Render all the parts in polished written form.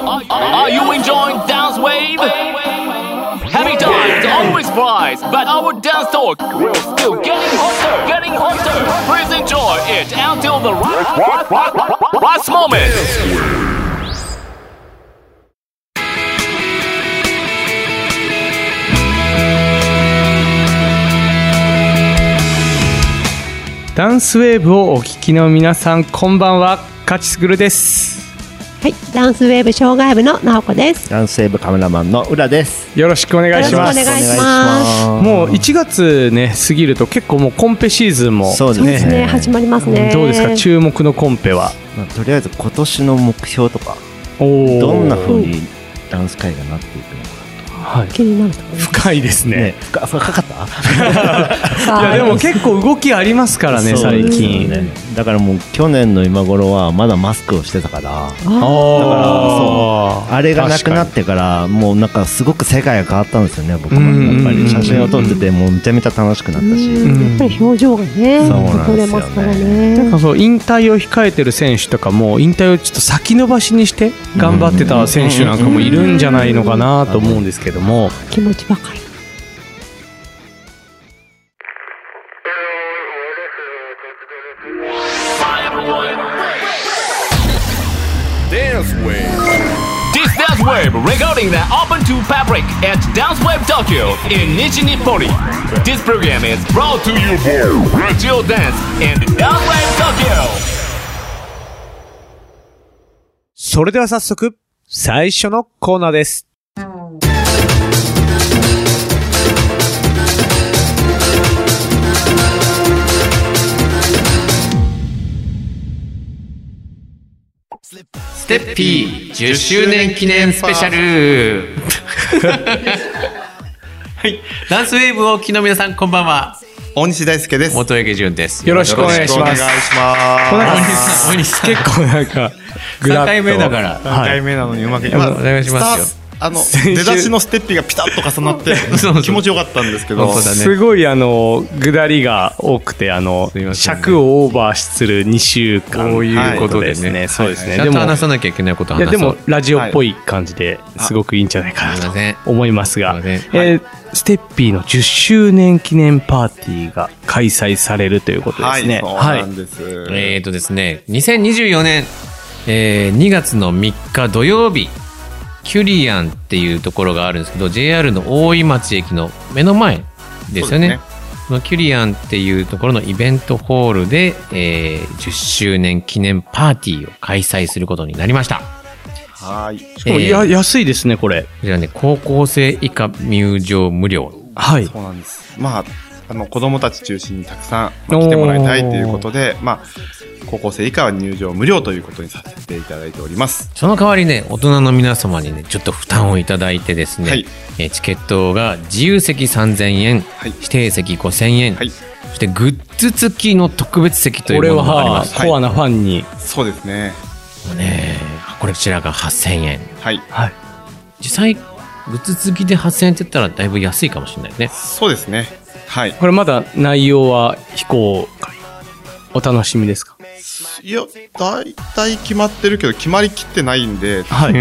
Are you enjoying Dance Wave? Happy times always flies, but our dance talk will still getting hotter. Please enjoy it until the last moment. ダンスウェーブをお聞きの皆さん、こんばんは。カチスグルです。 はい、ダンスウェーブ障害部の直子です。 ダンスウェーブカメラマンの浦です。 よろしくお願いします。 よろしくお願いします。 もう1月ね過ぎると結構もうコンペシーズンもそうですね、 始まりますね。 どうですか、注目のコンペは。 とりあえず今年の目標とかどんな風にダンス界がなっていくのか、 はい、 気になるところ深いですね。 深かったいやでも結構動きありますからね最近ね。だからもう去年の今頃はまだマスクをしてたから、だからそうあれがなくなってからもうなんかすごく世界が変わったんですよね。僕もやっぱり写真を撮っててもうめちゃめちゃ楽しくなったし、 やっぱり表情がね撮れますからね。 なんかそう引退を控えてる選手とかも引退をちょっと先延ばしにして頑張ってた選手なんかもいるんじゃないのかなと思うんですけども、 気持ちばかり。 Dance Wave. This Dance Wave recording that open to public at Dance Wave Tokyo in Nishi-Nippori. This program is brought to you by Radio Dance and Dance Wave Tokyo. それでは早速最初のコーナーです。 ステッピー10周年記念スペシャルはい、ダンスウェーブをお聞きの皆さんこんばんは。 大西大輔です。 元池潤です。 よろしくお願いします。 大西さん結構なんか 3回目だから 3回目なのにうまくいきお願いしますよ。 出だしのステッピがピタッと重なって気持ちよかったんですけど、 すごい下りが多くて尺をオーバーする2週間こういうことですね。 そうですね。 ちゃんと話さなきゃいけないことを話そう。 でもラジオっぽい感じですごくいいんじゃないかなと思いますが、ステッピーの10周年記念パーティーが開催されるということですね。 そうなんです。 ですね、2024年、2月の3日土曜日、キュリアンっていうところがあるんですけど JR の大井町駅の目の前ですよね。そのキュリアンっていうところのイベントホールで、10周年記念パーティーを開催することになりました。 はい。 しかも安いですねこれ。 こちらね、高校生以下入場無料。 はい。 そうなんです。まあ子供たち中心にたくさん来てもらいたいということで、高校生以下は入場無料ということにさせていただいております。 その代わりね、大人の皆様にねちょっと負担をいただいてですね、はい、チケットが自由席3000円、はい、指定席5000円、はい、そしてグッズ付きの特別席というものがあります。 コアなファンに、 そうですね。 こちらが8000円。 はい、 はい、 実際グッズ付きで8000円って言ったらだいぶ安いかもしれないね。 そうですね。はい。 これまだ内容は非公開、お楽しみですか？ いや、だいたい決まってるけど決まりきってないんで、 はい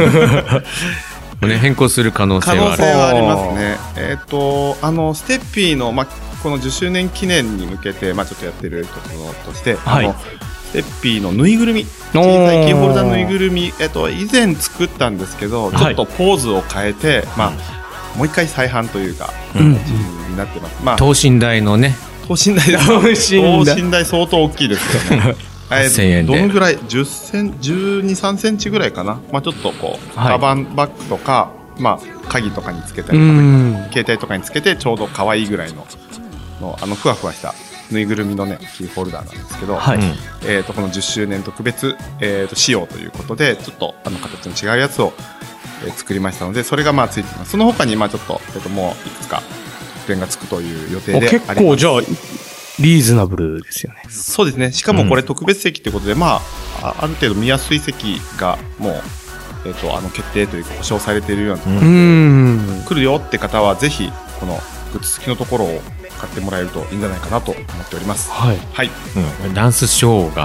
変更する可能性はある。 可能性はありますね。ステッピーの、この10周年記念に向けて、ちょっとやってることとして、 はい、 ステッピーのぬいぐるみ、小さいキーホルダーぬいぐるみ、以前作ったんですけど、ちょっとポーズを変えて、もう一回再販というか、になってます。 等身大のね。 等身大相当大きいですよね。 1000円でどのぐらい12、3センチぐらいかな。ちょっとこう、カバンバッグとか、鍵とかにつけたりとか、携帯とかにつけてちょうど可愛いぐらいのふわふわしたぬいぐるみのねキーホルダーなんですけど、はい、この10周年特別、仕様ということでちょっと形の違うやつを、作りましたので、それがついています。その他にちょっと、もういくつか特典がつくという予定であります。 結構じゃあリーズナブルですよね。 そうですね。しかもこれ特別席ということで、ある程度見やすい席がもう、決定というか保証されているようなところで、来るよって方はぜひこのグッズ付きのところを買ってもらえるといいんじゃないかなと思っております。 はい、 はい。 ダンスショーが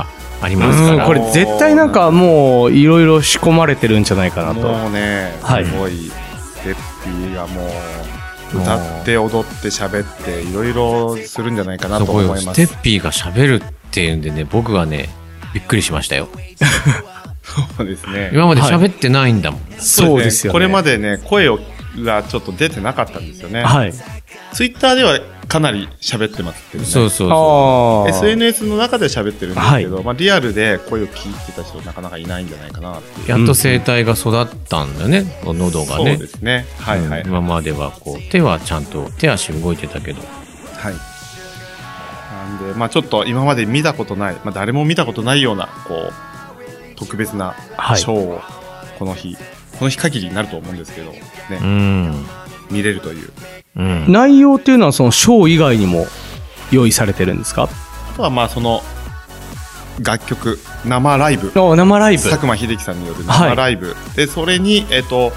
ありますから、 これ絶対なんかもういろいろ仕込まれてるんじゃないかなと。 もうね、すごいステッピーがもう歌って踊って喋っていろいろするんじゃないかなと思います。 ステッピーが喋るっていうんでね、僕はねびっくりしましたよ。 そうですね。 今まで喋ってないんだもん。 そうですよね。 これまでね、声がちょっと出てなかったんですよね。 はい。 ツイッターではかなり喋ってますけどね。 そうそうそう。 SNS の中で喋ってるんですけど、リアルで声を聞いてた人なかなかいないんじゃないかなっていう。 やっと声帯が育ったんだよね、喉がね。 そうですね。はいはい。 今まではこう手はちゃんと手足動いてたけど。 はい。なんでちょっと今まで見たことない、誰も見たことないようなこう特別なショーをこの日限りになると思うんですけどね。見れるという。 内容っていうのはそのショー以外にも用意されてるんですか？ あとはその楽曲生ライブ、 生ライブ、 佐久間秀樹さんによる生ライブ、でそれに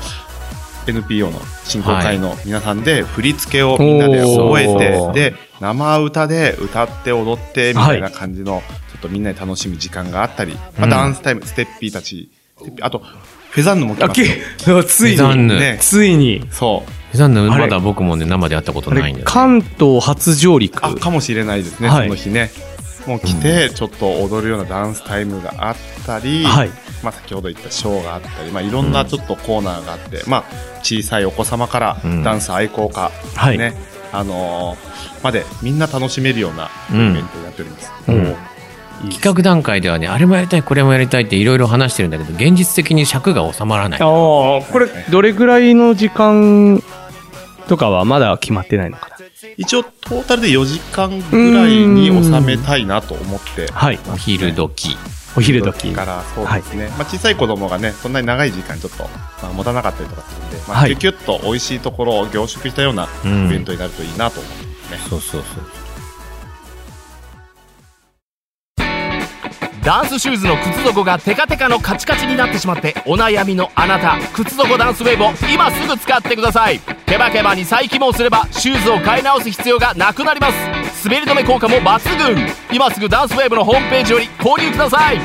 NPO の振興会の皆さんで振り付けをみんなで覚えて、で生歌で歌って踊ってみたいな感じの、ちょっとみんなで楽しむ時間があったり、ダンスタイム、ステッピーたち、あとフェザンヌも来ますよ。 ついにそうフェザンヌまだ僕もね生で会ったことないんで、 関東初上陸かもしれないですね。その日ねもう来てちょっと踊るようなダンスタイムがあったり、先ほど言ったショーがあったり、いろんなちょっとコーナーがあって、小さいお子様からダンス愛好家、ね、までみんな楽しめるようなイベントになっております。 企画段階ではね、あれもやりたいこれもやりたいっていろいろ話してるんだけど、現実的に尺が収まらない。 これどれぐらいの時間とかはまだ決まってないのかな。 一応トータルで4時間ぐらいに収めたいなと思って、 お昼時からそうですね、小さい子供がねそんなに長い時間ちょっと、持たなかったりとかするんで、キュキュッと美味しいところを凝縮したようなイベントになるといいなと思ってね。 そうそうそう。 ダンスシューズの靴底がテカテカのカチカチになってしまってお悩みのあなた、靴底ダンスウェーブを今すぐ使ってください。ケバケバに再起毛すればシューズを買い直す必要がなくなります。滑り止め効果も抜群。今すぐダンスウェーブのホームページより購入ください。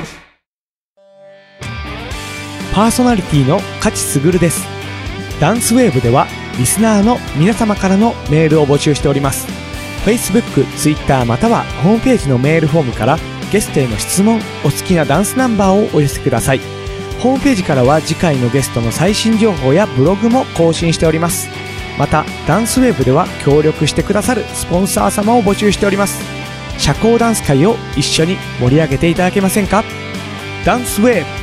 パーソナリティの勝優です。ダンスウェーブではリスナーの皆様からのメールを募集しております。 Facebook、Twitter またはホームページのメールフォームからゲストへの質問、お好きなダンスナンバーをお寄せください。ホームページからは次回のゲストの最新情報やブログも更新しております。またダンスウェーブでは協力してくださるスポンサー様を募集しております。社交ダンス界を一緒に盛り上げていただけませんか。ダンスウェーブ。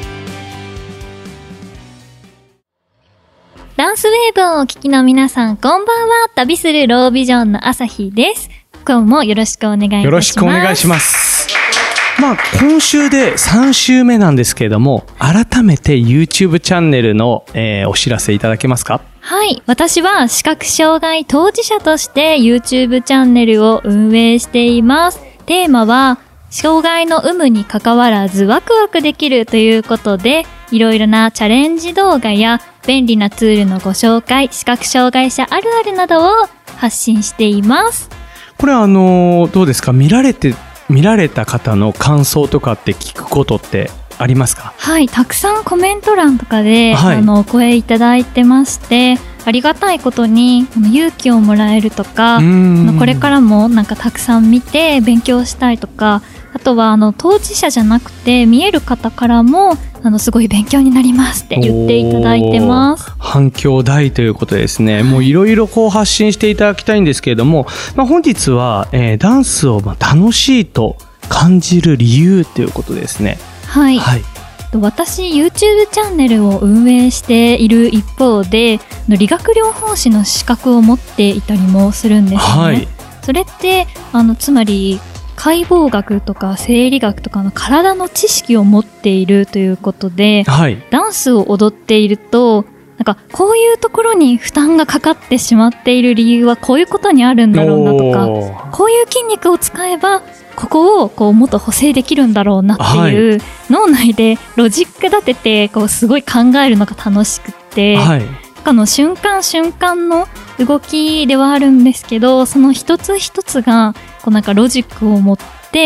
ダンスウェーブをお聞きの皆さん、こんばんは。旅するロービジョンの朝日です。今日もよろしくお願いいたします。 よろしくお願いします。今週で3週目なんですけれども、改めて YouTube チャンネルの、お知らせいただけますか？ はい。私は視覚障害当事者として YouTube チャンネルを運営しています。テーマは、障害の有無に関わらずワクワクできるということで、いろいろなチャレンジ動画や便利なツールのご紹介、視覚障害者あるあるなどを発信しています。 これどうですか？見られた方の感想とかって聞くことってありますか？ はい、たくさんコメント欄とかで、お声いただいてまして、ありがたいことに勇気をもらえるとか、これからもたくさん見て勉強したいとか、あとは当事者じゃなくて見える方からもすごい勉強になりますって言っていただいてます。 反響大ということですね。もういろいろ発信していただきたいんですけれども、本日は、ダンスを楽しいと感じる理由ということですね。 はい、私 YouTube チャンネルを運営している一方で、理学療法士の資格を持っていたりもするんですね。それってつまり解剖学とか生理学とかの体の知識を持っているということで、ダンスを踊っているとこういうところに負担がかかってしまっている理由はこういうことにあるんだろうなとか、こういう筋肉を使えばここをもっと補正できるんだろうなっていう、脳内でロジック立ててすごい考えるのが楽しくって、瞬間瞬間の動きではあるんですけど、その一つ一つがロジックを持って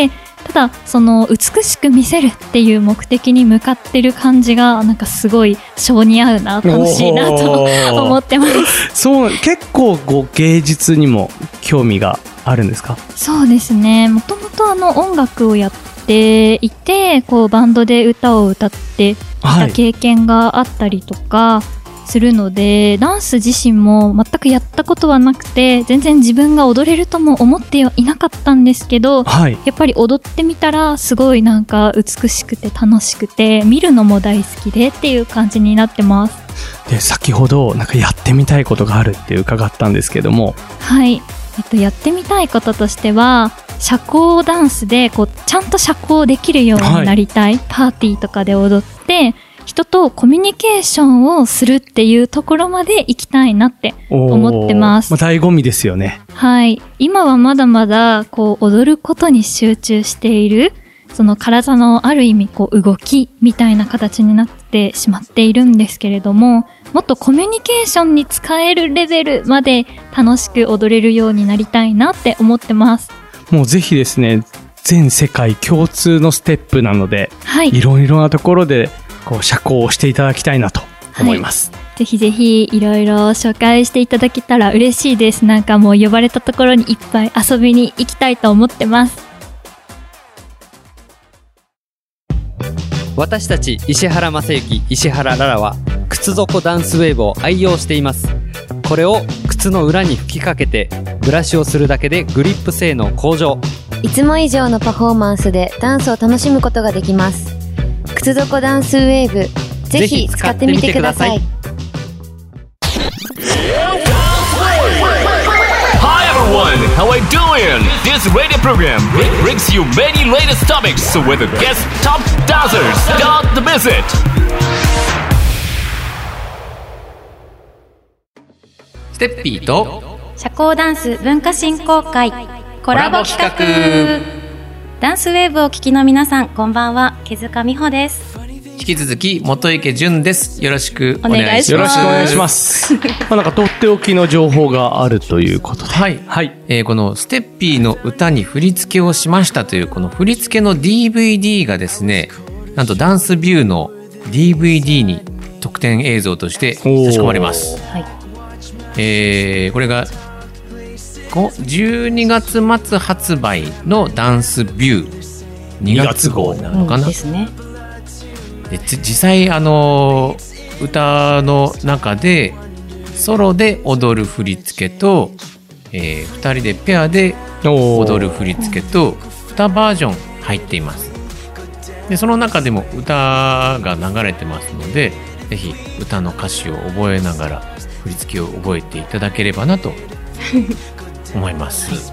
ただその美しく見せるっていう目的に向かってる感じがなんかすごい性に合うな、楽しいなと思ってます。 そう、結構芸術にも興味があるんですか？ そうですね、もともと音楽をやっていて、こうバンドで歌を歌っていた経験があったりとかするので、ダンス自身も全くやったことはなくて、全然自分が踊れるとも思ってはいなかったんですけど、やっぱり踊ってみたらすごいなんか美しくて楽しくて、見るのも大好きでっていう感じになってます。 で、先ほどなんかやってみたいことがあるって伺ったんですけども。 はい、やってみたいこととしては、社交ダンスでこうちゃんと社交できるようになりたい、パーティーとかで踊って人とコミュニケーションをするっていうところまで行きたいなって思ってます。 醍醐味ですよね。 はい、今はまだまだこう踊ることに集中している、その体のある意味こう動きみたいな形になってしまっているんですけれども、もっとコミュニケーションに使えるレベルまで楽しく踊れるようになりたいなって思ってます。 もうぜひですね、全世界共通のステップなので、いろいろなところでこう社交をしていただきたいなと思います。 ぜひぜひいろいろ紹介していただけたら嬉しいです。なんかもう呼ばれたところにいっぱい遊びに行きたいと思ってます。 私たち石原正幸、石原ララは靴底ダンスウェーブを愛用しています。これを靴の裏に吹きかけてブラシをするだけでグリップ性能向上。 いつも以上のパフォーマンスでダンスを楽しむことができます。靴底ダンスウェーブ、ぜひ使ってみてください。 Hi everyone, how are you doing? This radio program brings you many latest topics with the guest top dancers. Don't miss it. ステッピーと社交ダンス文化振興会コラボ企画。ダンスウェーブをお聞きの皆さん、こんばんは。毛塚美穂です。 引き続き元池純です。よろしくお願いします。 よろしくお願いします。なんかとっておきの情報があるということで、 このステッピーの歌に振り付けをしましたというこの振り付けの DVD がですね、なんとダンスビューの DVD に特典映像として差し込まれます。これが12月末発売のダンスビュー2月号になるのかな、 ですね。 で実際歌の中でソロで踊る振り付けと、2人でペアで踊る振り付けと2バージョン入っています。でその中でも歌が流れてますので、ぜひ歌の歌詞を覚えながら振り付けを覚えていただければなと思います。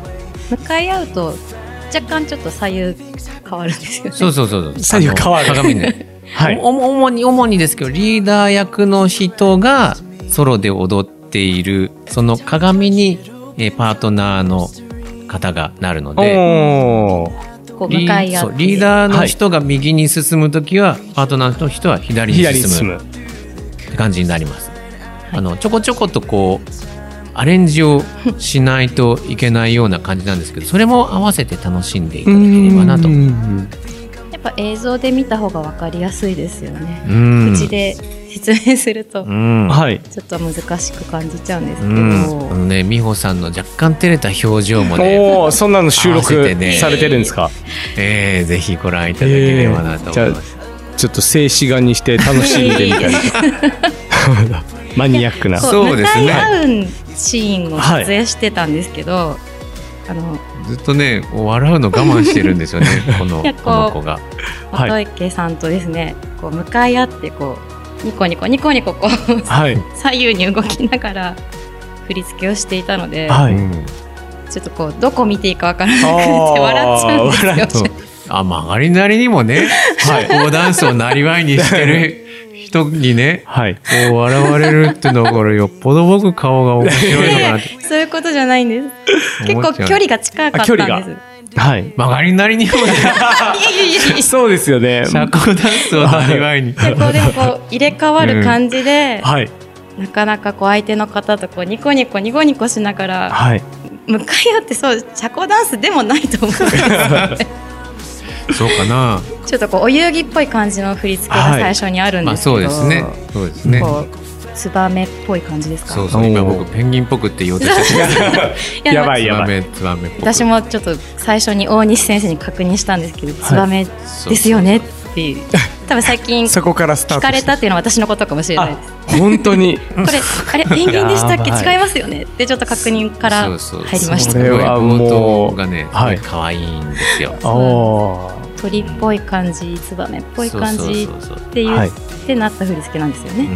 向かい合うと若干ちょっと左右変わるんですよね。 そう左右変わる鏡ね主にですけど、リーダー役の人がソロで踊っているその鏡にパートナーの方がなるので、 こう向かい合ってリーダーの人が右に進むときは、パートナーの人は左に進むって感じになります。ちょこちょことこうアレンジをしないといけないような感じなんですけど、それも合わせて楽しんでいただければなと。 やっぱ映像で見た方が分かりやすいですよね。口で説明するとちょっと難しく感じちゃうんですけど、 美穂さんの若干照れた表情もね、 そんなの収録されてるんですか？ ぜひご覧いただければなと思います。 ちょっと静止画にして楽しんでみたいなマニアックな。 そうですね。 向かい合うシーンを撮影してたんですけど、 ずっとね笑うの我慢してるんですよねこの子が。 元池さんとですね、こう向かい合ってこうニコニコニコニコこう、左右に動きながら振り付けをしていたので、ちょっとこうどこ見ていいかわからなくて笑っちゃうんですよ。 曲がりなりにもね、社交ダンスをなりわいにしてる人にね、こう笑われるってのはこれよっぽど僕顔が面白いのかなって。 そういうことじゃないんです。結構距離が近かったんです。 曲がりなりにもねそうですよね。 社交ダンスをなりわいに。 でもこう入れ替わる感じで、なかなかこう相手の方とこうニコニコニコニコしながら、向かい合って社交ダンスでもないと思うんですよね。 そうかな。 ちょっとこうお遊戯っぽい感じの振り付けが最初にあるんですけど、 そうですね。そうですね。 こうツバメっぽい感じですか。 そうそう。今僕ペンギンっぽくって言おうとしてやばいやばい。 ツバメっぽく。 私もちょっと最初に大西先生に確認したんですけど、ツバメですよねっていう。多分最近そこからスタート聞かれたっていうのは私のことかもしれないです。 本当に。 これあれペンギンでしたっけ、違いますよねってちょっと確認から入りました。 それはもうがね、可愛いんですよ。 鳥っぽい感じ、ツバメっぽい感じって言ってなった振り付けなんですよね。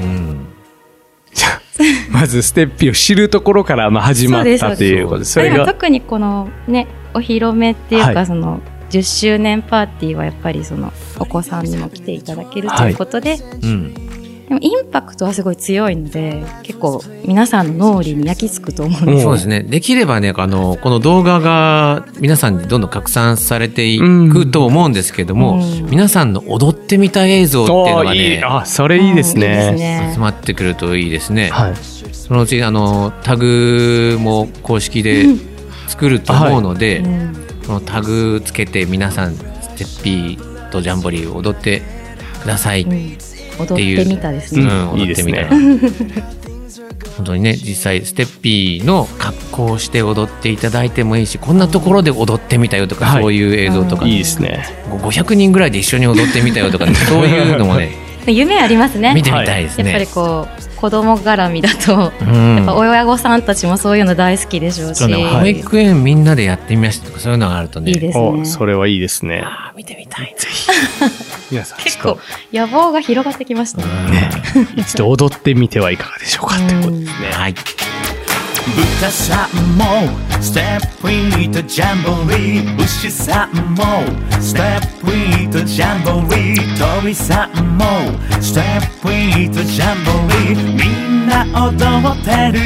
まずステッピーを知るところから始まったということです。 でも特にこのねお披露目っていうか、その10周年パーティーはやっぱりそのお子さんにも来ていただけるということで、でもインパクトはすごい強いので結構皆さんの脳裏に焼き付くと思うんですよ。 そうですね。できればねこの動画が皆さんにどんどん拡散されていくと思うんですけども、皆さんの踊ってみた映像っていうのがね、 それいいですね。 集まってくるといいですね。そのうちタグも公式で作ると思うので、このタグつけて皆さんステッピーとジャンボリーを踊ってくださいっていう、 踊ってみたですね。 踊ってみた。本当にね実際ステッピーの格好をして踊っていただいてもいいし、こんなところで踊ってみたよとか、そういう映像とか、 いいですね。 500人ぐらいで一緒に踊ってみたよとか、そういうのもね夢ありますね。 見てみたいですね。 やっぱりこう子供絡みだと、やっぱ親御さんたちもそういうの大好きでしょうし、 保育園みんなでやってみましたとかそういうのがあるとね、 いいですね。 それはいいですね。 見てみたい。 ぜひ皆さん結構野望が広がってきましたね。 一度踊ってみてはいかがでしょうかってことですね。 はい。 豚さんもステップインとジャンボリー、牛さんもステップインとジャンボリー、鳥さんもステップインとジャンボリー、みんな踊ってる。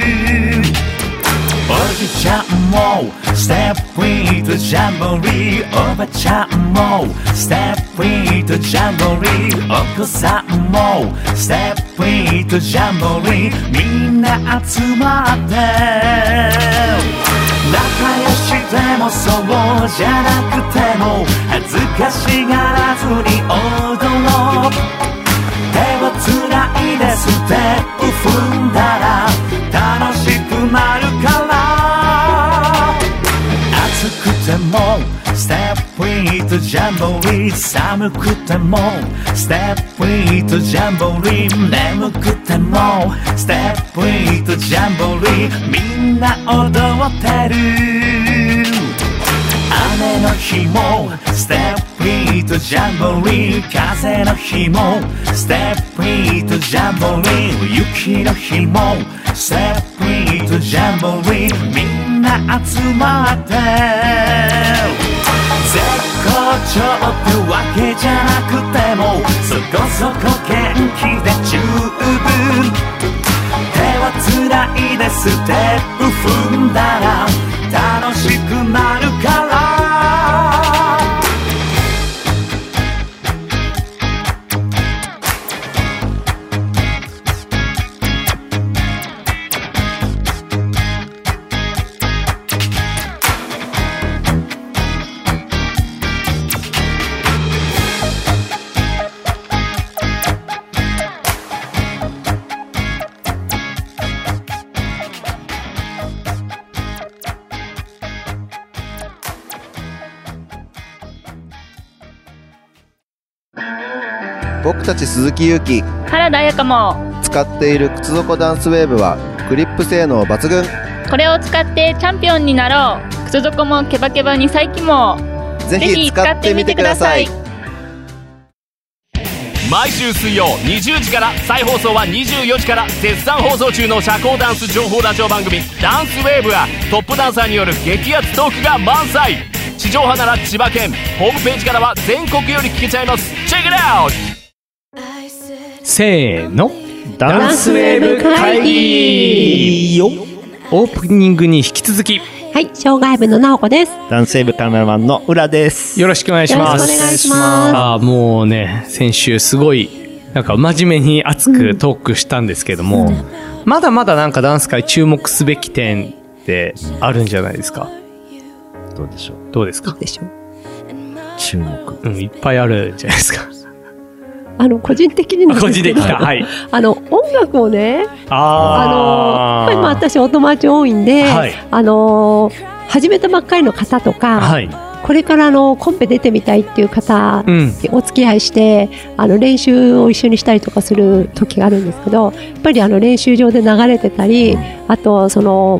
おじちゃんもステップインとジャンボリー、おばちゃんもステップインとジャンボリー、お子さんもステップインとジャンボリー、みんな集まって仲良しでもそうじゃなくても恥ずかしがらずに踊ろう。手をつないでステップ踏んだら楽しくなるから、暑くてもステップインとジャンボリー、寒くてもステップインとジャンボリー、眠くてもステップインとジャンボリー、みんな踊ってる。雨の日もステップインとジャンボリー、風の日もステップインとジャンボリー、雪の日もステップインとジャンボリー、みんな集まって絶好調ってわけじゃなくてもそこそこ元気で十分、手をつないでステップ踏んだら楽しくなるから。 僕たち鈴木勇気、 原田彩香も使っている靴底ダンスウェーブはグリップ性能抜群。 これを使ってチャンピオンになろう。靴底もケバケバに再起もぜひ使ってみてください。 毎週水曜20時から再放送は24時から絶賛放送中の社交ダンス情報ラジオ番組ダンスウェーブはトップダンサーによる激アツトークが満載。地上波なら千葉県、ホームページからは全国より聞けちゃいます。チェックイットアウト。 せーの、 ダンスウェーブ会議よ。 オープニングに引き続き、 はい、障害部の直子です。 ダンスウェーブカメラマンの浦です。 よろしくお願いします。 よろしくお願いします。 もうね、先週すごいなんか真面目に熱くトークしたんですけども、まだまだなんかダンス界注目すべき点ってあるんじゃないですか。 どうでしょう。 どうですか。 どうでしょう。 注目。 いっぱいあるじゃないですか。 個人的になんですけど、 はい、 音楽をね、 今私お友達多いんで、はい、始めたばっかりの方とか、はい、これからコンペ出てみたいっていう方にお付き合いして、練習を一緒にしたりとかする時があるんですけど、やっぱり練習場で流れてたり、あと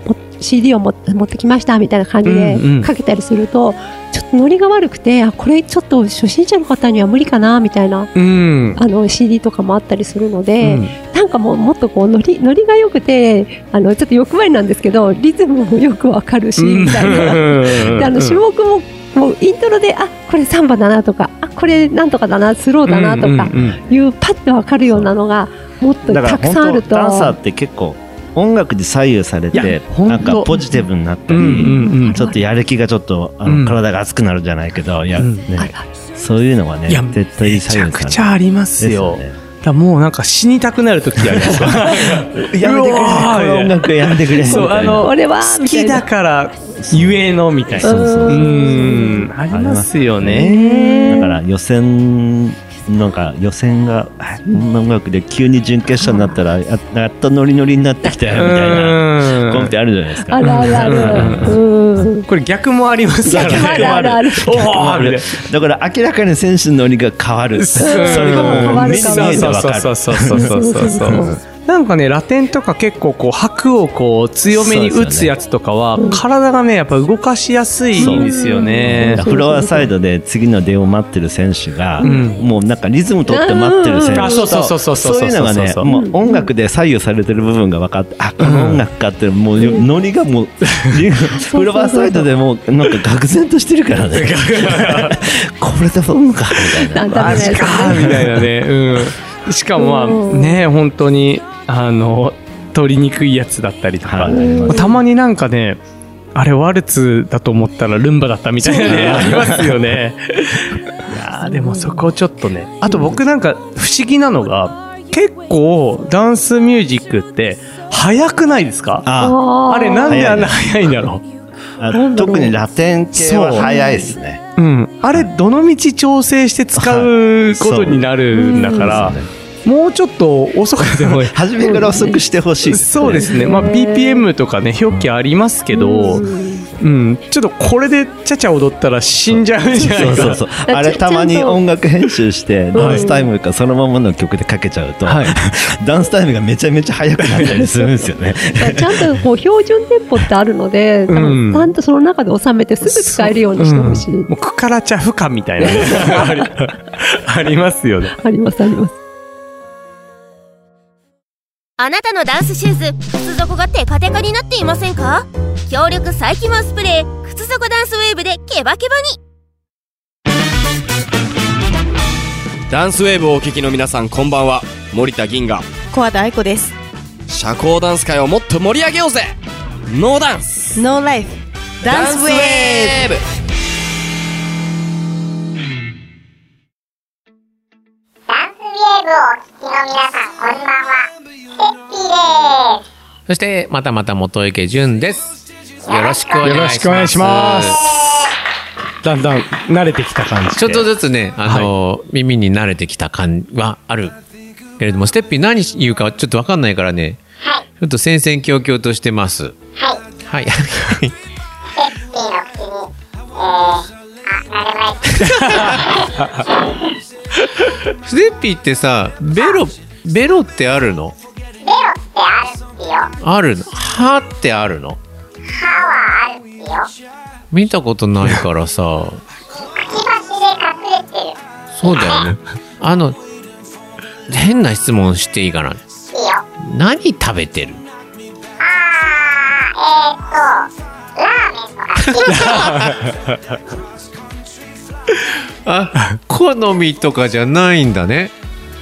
CD を持ってきましたみたいな感じでかけたりすると、ちょっとノリが悪くて、これちょっと初心者の方には無理かなみたいな、CD とかもあったりするので、なんかもっとこうノリが良くて、ちょっと欲張りなんですけど、リズムもよくわかるし、みたいな。で種目もうイントロでこれサンバだなとか、これなんとかだな、スローだなとかいうパッとわかるようなのがもっとたくさんあると。 ダンサーって結構音楽で左右されて、なんかポジティブになったり、ちょっとやる気がちょっと体が熱くなるじゃないけど、そういうのがね、絶対左右される。 めちゃくちゃありますよ。だもうなんか死にたくなる時ありますやめてくれ、この音楽やめてくれ。 そう、俺は好きだからゆえのみたいな。ありますよね。 だから予選が音楽で急に準決勝になったらやっとノリノリになってきたよみたいなコンペあるじゃないですか。 あるあるある。 これ逆もありますからね。 ある。 だから明らかに選手のノリが変わる。それがもう目に見えて分かる。 そうなんかね、ラテンとか結構こう拍をこう強めに打つやつとかは、体がねやっぱ動かしやすいんですよね。 フロアサイドで次の出を待ってる選手が、もうなんかリズム取って待ってる選手と、そういうのがね、もう音楽で左右されてる部分が分かって、この音楽かって、もうノリがもうフロアサイドでもうなんか愕然としてるからね。これで音楽かみたいな。 マジかみたいなね。しかもね、本当に取りにくいやつだったりとか、たまになんかね、あれワルツだと思ったらルンバだったみたいなね、ありますよね。いやでもそこちょっとね、あと僕なんか不思議なのが、結構ダンスミュージックって速くないですか？あれなんであんな速いんだろう。 特にラテン系は速いですね。 あれどの道調整して使うことになるんだから、もうちょっと遅くても初めから遅くしてほしい。 そうですね。BPM とかね表記ありますけど、ちょっとこれでチャチャ踊ったら死んじゃうんじゃないか。 そうあれたまに音楽編集してダンスタイムかそのままの曲でかけちゃうと、ダンスタイムがめちゃめちゃ速くなったりするんですよね。 ちゃんとこう標準テンポってあるので、ちゃんとその中で収めてすぐ使えるようにしてほしい。 もうクカラチャフカみたいなねありますよね。 ありますあります。 あなたのダンスシューズ、靴底がテカテカになっていませんか？強力再起毛スプレー、靴底ダンスウェーブでケバケバに。 ダンスウェーブをお聞きの皆さん、こんばんは。森田銀河、 小和田愛子です。 社交ダンス界をもっと盛り上げようぜ。ノーダンスノーライフダンスウェーブ。 ダンスウェーブをお聞きの皆さん、こんばんは。ステッピーです。 そしてまた元池潤です。よろしくお願いします。 だんだん慣れてきた感じで、 ちょっとずつね、耳に慣れてきた感はあるけれども、ステッピー何言うかちょっと分かんないからね、ちょっと戦々恐々としてます。はい。ステッピーの口にステッピーってさ、ベロってあるの？ ベロってあるっすよ。 あるの？歯ってあるの？ 歯はあるっすよ。 見たことないからさ。 くちばしで隠れてる。 そうだよね。変な質問していいかな？いいよ。何食べてる？ ラーメンとか。 好みとかじゃないんだね。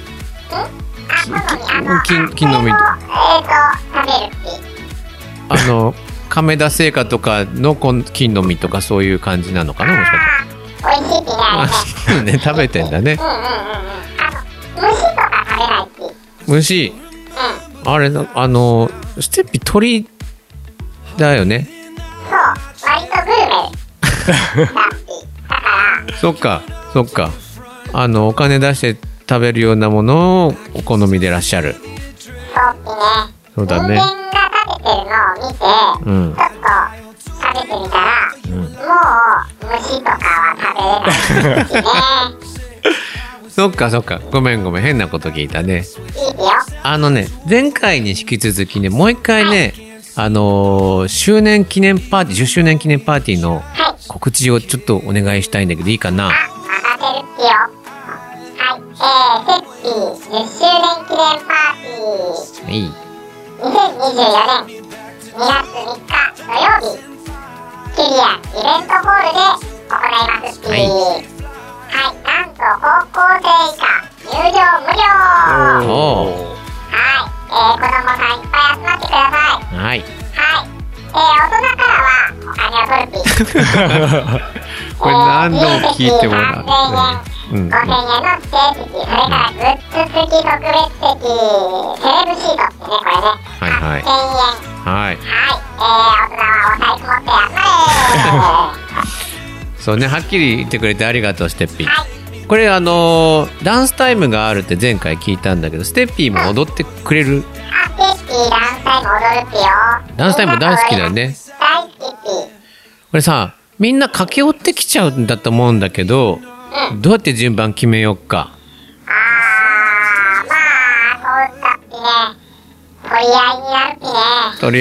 木の実。 食べるって。 亀田製菓とかの木の実とかそういう感じなのかな、もしかしたら。美味しいって言われて。 ね、食べてんだね。 虫とか食べないって。 虫。あれステッピ鳥だよね。 そう、割とグルメ。だからそっか。お金出して食べるようなものをお好みでいらっしゃる。そうだね。 人間が食べてるのを見て、ちょっと食べてみたら、もう虫とかは食べれないしね。 そっか。ごめん。変なこと聞いたね。前回に引き続きね、もう一回ね、周年記念パーティー、10周年記念パーティーの告知をちょっとお願いしたいんだけど、いいかな？ 任せるっぴよ。はい、セッピー10周年記念パーティー。 はい。 2024年2月3日土曜日、キリアンイベントホールで行いますっぴー。はい、なんと高校生以下入場無料。はい、子供さんいっぱい集まってください。 はい。 大人からはお金を取るっぴこれ何度も聞いてもらう。 5000円の指定席、それからグッズ付き特別席、セレブシートってね、これね。 はい。 1000円。 はい。 大人はお財布持ってやっそうね、はっきり言ってくれてありがとう、ステッピー。これダンスタイムがあるって前回聞いたんだけど、ステッピーも踊ってくれる？ ステッピーダンスタイム踊るっぴよ。 ダンスタイム大好きだよね。 大好きっぴ。 これさ、みんな駆け寄ってきちゃうんだと思うんだけど、どうやって順番決めよっか。 そうだっぴね。取り合いになるっぴね。 取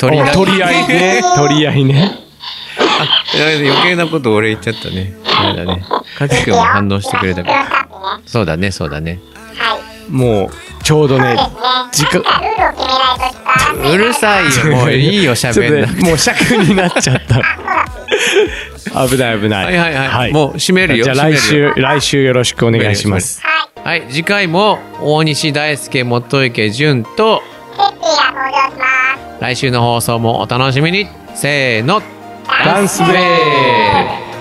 り合いね。余計なこと俺言っちゃったね。そうだね。かきくんも反応してくれたから。そうだね。 もうちょうどね、時間。 うるさいよ、もういいよ、喋んなくて。 もう尺になっちゃった。危ない。 はい。もう閉めるよ。 じゃあ来週よろしくお願いします。 はい、次回も大西大輔、元池潤と来週の放送もお楽しみに。せーの。 ダンスウェーブ。